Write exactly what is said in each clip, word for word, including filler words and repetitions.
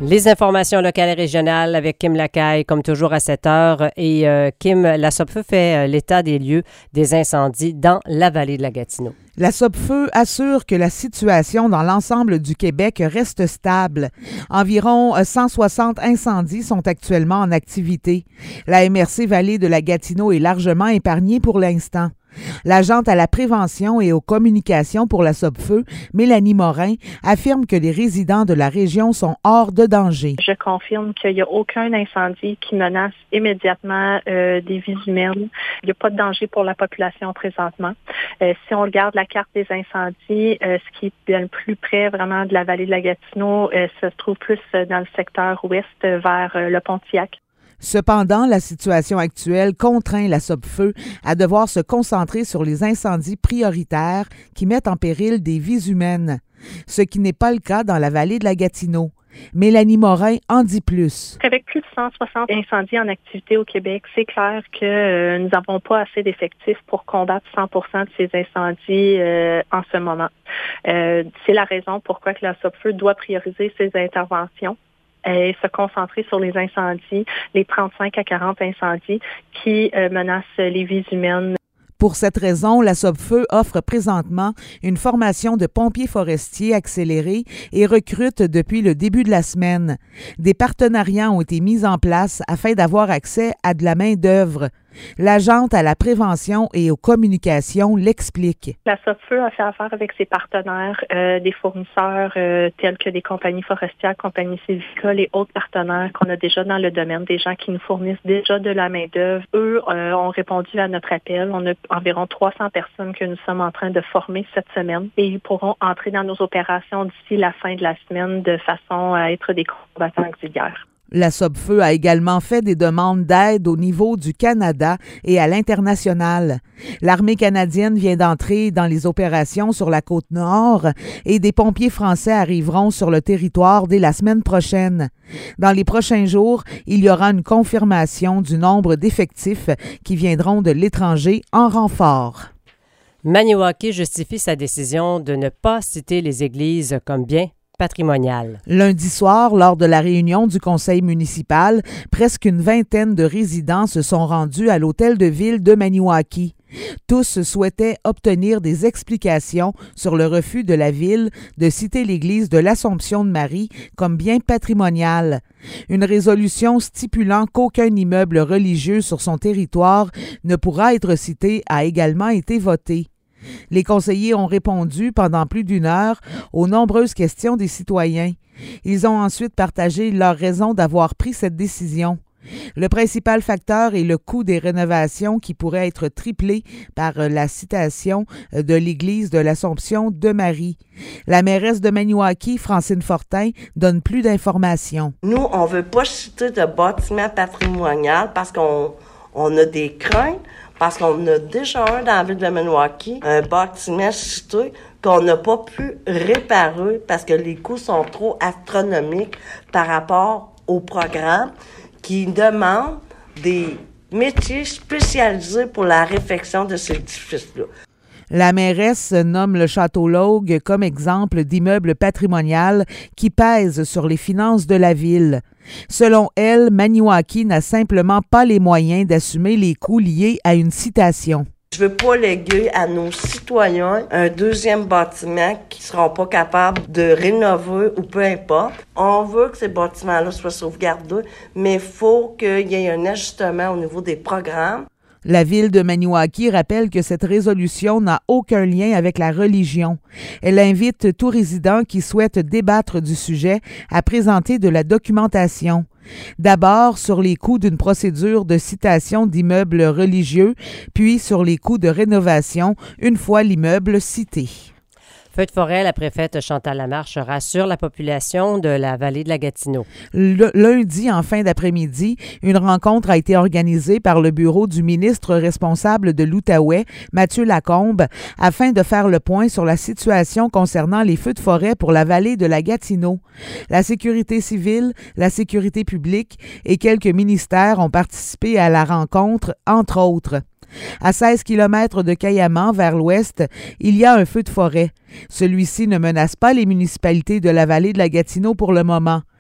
Les informations locales et régionales avec Kim Lacaille, comme toujours à sept heures. Et euh, Kim, la Sopfeu fait euh, l'état des lieux des incendies dans la vallée de la Gatineau. La Sopfeu assure que la situation dans l'ensemble du Québec reste stable. Environ cent soixante incendies sont actuellement en activité. La M R C Vallée de la Gatineau est largement épargnée pour l'instant. L'agente à la prévention et aux communications pour la Sopfeu, Mélanie Morin, affirme que les résidents de la région sont hors de danger. Je confirme qu'il n'y a aucun incendie qui menace immédiatement euh, des vies humaines. Il n'y a pas de danger pour la population présentement. Euh, si on regarde la carte des incendies, euh, ce qui est le plus près vraiment de la vallée de la Gatineau, euh, se trouve plus dans le secteur ouest vers euh, le Pontiac. Cependant, la situation actuelle contraint la Sopfeu à devoir se concentrer sur les incendies prioritaires qui mettent en péril des vies humaines, ce qui n'est pas le cas dans la vallée de la Gatineau. Mélanie Morin en dit plus. Avec plus de cent soixante incendies en activité au Québec, c'est clair que euh, nous n'avons pas assez d'effectifs pour combattre cent pour cent de ces incendies euh, en ce moment. Euh, c'est la raison pourquoi que la Sopfeu doit prioriser ses interventions et se concentrer sur les incendies, les trente-cinq à quarante incendies qui euh, menacent les vies humaines. Pour cette raison, la Sopfeu offre présentement une formation de pompiers forestiers accélérée et recrute depuis le début de la semaine. Des partenariats ont été mis en place afin d'avoir accès à de la main-d'œuvre. L'agente à la prévention et aux communications l'explique. La Sopfeu a fait affaire avec ses partenaires, euh, des fournisseurs euh, tels que des compagnies forestières, compagnies sylvicoles et autres partenaires qu'on a déjà dans le domaine, des gens qui nous fournissent déjà de la main-d'œuvre. Eux euh, ont répondu à notre appel. On a environ trois cents personnes que nous sommes en train de former cette semaine et ils pourront entrer dans nos opérations d'ici la fin de la semaine de façon à être des combattants auxiliaires. La Sopfeu a également fait des demandes d'aide au niveau du Canada et à l'international. L'armée canadienne vient d'entrer dans les opérations sur la côte nord et des pompiers français arriveront sur le territoire dès la semaine prochaine. Dans les prochains jours, il y aura une confirmation du nombre d'effectifs qui viendront de l'étranger en renfort. Maniwaki justifie sa décision de ne pas citer les églises comme biens patrimonial. Lundi soir, lors de la réunion du conseil municipal, presque une vingtaine de résidents se sont rendus à l'hôtel de ville de Maniwaki. Tous souhaitaient obtenir des explications sur le refus de la ville de citer l'église de l'Assomption de Marie comme bien patrimonial. Une résolution stipulant qu'aucun immeuble religieux sur son territoire ne pourra être cité a également été votée. Les conseillers ont répondu pendant plus d'une heure aux nombreuses questions des citoyens. Ils ont ensuite partagé leurs raisons d'avoir pris cette décision. Le principal facteur est le coût des rénovations qui pourrait être triplé par la citation de l'église de l'Assomption de Marie. La mairesse de Maniwaki, Francine Fortin, donne plus d'informations. Nous, on ne veut pas citer de bâtiment patrimonial parce qu'on on a des craintes. Parce qu'on a déjà un dans la ville de Maniwaki, un bâtiment cité qu'on n'a pas pu réparer parce que les coûts sont trop astronomiques par rapport au programme qui demande des métiers spécialisés pour la réfection de ces édifices-là. La mairesse nomme le Château Logue comme exemple d'immeuble patrimonial qui pèse sur les finances de la ville. Selon elle, Maniwaki n'a simplement pas les moyens d'assumer les coûts liés à une citation. Je veux pas léguer à nos citoyens un deuxième bâtiment qui seront pas capables de rénover ou peu importe. On veut que ces bâtiments-là soient sauvegardés, mais il faut qu'il y ait un ajustement au niveau des programmes. La ville de Maniwaki rappelle que cette résolution n'a aucun lien avec la religion. Elle invite tout résident qui souhaite débattre du sujet à présenter de la documentation. D'abord sur les coûts d'une procédure de citation d'immeubles religieux, puis sur les coûts de rénovation une fois l'immeuble cité. Feu de forêt, la préfète Chantal Lamarche rassure la population de la vallée de la Gatineau. Le, lundi, en fin d'après-midi, une rencontre a été organisée par le bureau du ministre responsable de l'Outaouais, Mathieu Lacombe, afin de faire le point sur la situation concernant les feux de forêt pour la vallée de la Gatineau. La sécurité civile, la sécurité publique et quelques ministères ont participé à la rencontre, entre autres. À seize kilomètres de Caillaman, vers l'ouest, il y a un feu de forêt. Celui-ci ne menace pas les municipalités de la vallée de la Gatineau pour le moment.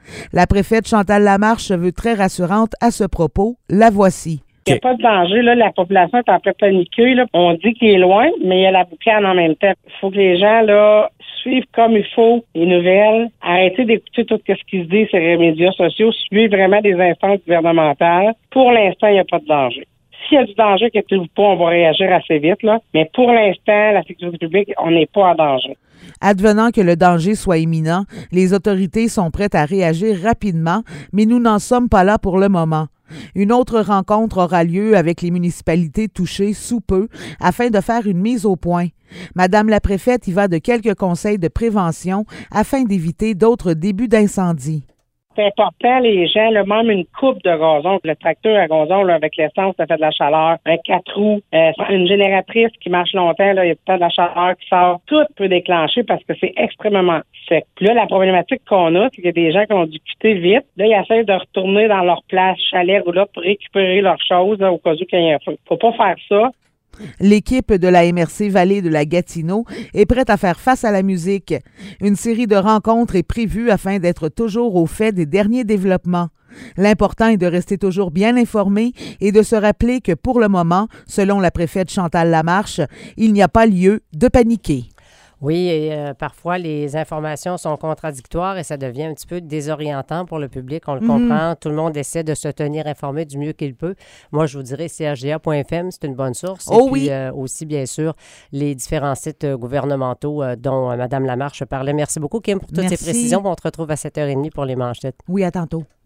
La préfète Chantal Lamarche se veut très rassurante à ce propos. La voici. Il n'y a pas de danger, là. La population est en plein paniquée, là. On dit qu'il est loin, mais il y a la boucane en même temps. Il faut que les gens, là, suivent comme il faut les nouvelles. Arrêtez d'écouter tout ce qui se dit sur les médias sociaux. Suivez vraiment des instances gouvernementales. Pour l'instant, il n'y a pas de danger. S'il y a du danger, inquiétez-vous pas, on va réagir assez vite, là. Mais pour l'instant, la sécurité publique, on n'est pas en danger. Advenant que le danger soit imminent, les autorités sont prêtes à réagir rapidement, mais nous n'en sommes pas là pour le moment. Une autre rencontre aura lieu avec les municipalités touchées sous peu afin de faire une mise au point. Madame la préfète y va de quelques conseils de prévention afin d'éviter d'autres débuts d'incendie. C'est important, les gens, là, même une coupe de gazon, le tracteur à gazon, là, avec l'essence, ça fait de la chaleur, un quatre roues, euh, une génératrice qui marche longtemps, là, il y a tout le temps de la chaleur qui sort, tout peut déclencher parce que c'est extrêmement sec. Puis là, la problématique qu'on a, c'est qu'il y a des gens qui ont dû quitter vite. Là, ils essaient de retourner dans leur place, chalet ou là, pour récupérer leurs choses, là, au cas où il y a un feu. Faut pas faire ça. L'équipe de la M R C Vallée de la Gatineau est prête à faire face à la musique. Une série de rencontres est prévue afin d'être toujours au fait des derniers développements. L'important est de rester toujours bien informé et de se rappeler que pour le moment, selon la préfète Chantal Lamarche, il n'y a pas lieu de paniquer. Oui, et euh, parfois, les informations sont contradictoires et ça devient un petit peu désorientant pour le public. On le mm-hmm. comprend. Tout le monde essaie de se tenir informé du mieux qu'il peut. Moi, je vous dirais C H G A point F M, c'est une bonne source. Oh et puis, oui. euh, aussi, bien sûr, les différents sites euh, gouvernementaux euh, dont euh, Mme Lamarche parlait. Merci beaucoup, Kim, pour toutes Merci. ces précisions. On te retrouve à sept heures trente pour les manchettes. Oui, à tantôt.